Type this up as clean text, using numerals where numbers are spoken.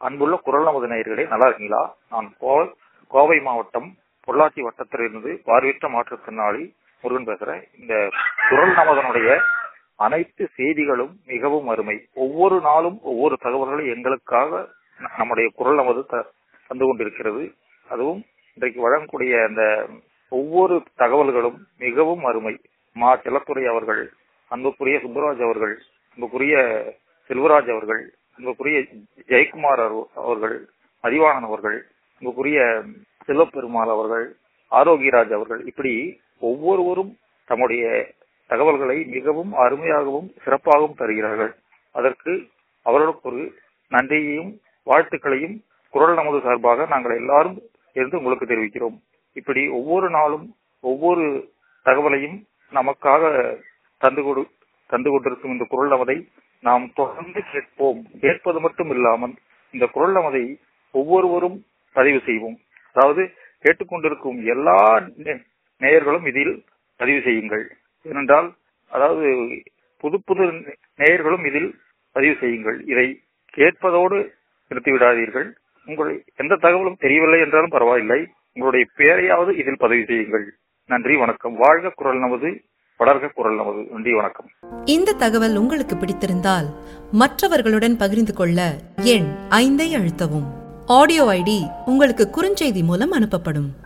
அன்புள்ள குரல் நமது நேயர்களே, நல்லா இருக்கீங்களா? நான் கோவை மாவட்டம் பொள்ளாச்சி வட்டத்திலிருந்து பார்வையற்ற மாற்றுத்திறனாளி முருகன் பேசுறேன். இந்த குரல் நமதனுடைய அனைத்து செய்திகளும் மிகவும் அருமை. ஒவ்வொரு நாளும் ஒவ்வொரு தகவல்களை எங்களுக்காக நம்முடைய குரல் நமது தந்து கொண்டிருக்கிறது. அதுவும் இன்றைக்கு வழங்கக்கூடிய அந்த ஒவ்வொரு தகவல்களும் மிகவும் அருமை. மா செல்லத்துறை அவர்கள், அன்புக்குரிய சுப்பராஜ் அவர்கள், அன்புக்குரிய செல்வராஜ் அவர்கள், அன்புக்குரிய ஜெயக்குமார் அவர்கள், மதிவாணன் அவர்கள், அன்புக்குரிய செல்வப்பெருமாள் அவர்கள், ஆரோக்கியராஜ் அவர்கள், இப்படி ஒவ்வொருவரும் தம்முடைய தகவல்களை மிகவும் அருமையாகவும் சிறப்பாகவும் தருகிறார்கள். அதற்கு அவர்களுக்கு ஒரு நன்றியையும் வாழ்த்துக்களையும் குரல் நமது சார்பாக நாங்கள் எல்லாரும் இருந்து உங்களுக்கு தெரிவிக்கிறோம். இப்படி ஒவ்வொரு நாளும் ஒவ்வொரு தகவலையும் நமக்காக தந்து கொண்டிருக்கும் இந்த குரல் நமதை நாம் தொடர்ந்து கேட்போம். கேட்பது மட்டும் இல்லாமல் இந்த குரல் நமதை ஒவ்வொருவரும் பதிவு செய்வோம். அதாவது கேட்டுக்கொண்டிருக்கும் எல்லா நேயர்களும் இதில் பதிவு செய்யுங்கள். ஏனென்றால் அதாவது புது புது நேயர்களும் இதில் பதிவு செய்யுங்கள். இதை கேட்பதோடு நிறுத்திவிடாதீர்கள். உங்களை எந்த தகவலும் தெரியவில்லை என்றாலும் பரவாயில்லை, உங்களுடைய பெயரையாவது இதில் பதிவு செய்யுங்கள். நன்றி, வணக்கம். வாழ்க குரல் நமது, வளர்க குரல் நமது. நன்றி, வணக்கம். இந்த தகவல் உங்களுக்கு பிடித்திருந்தால் மற்றவர்களுடன் பகிர்ந்து கொள்ள எண் 5 அழுத்தவும். ஆடியோ ஐடி உங்களுக்கு குறுஞ்செய்தி மூலம் அனுப்பப்படும்.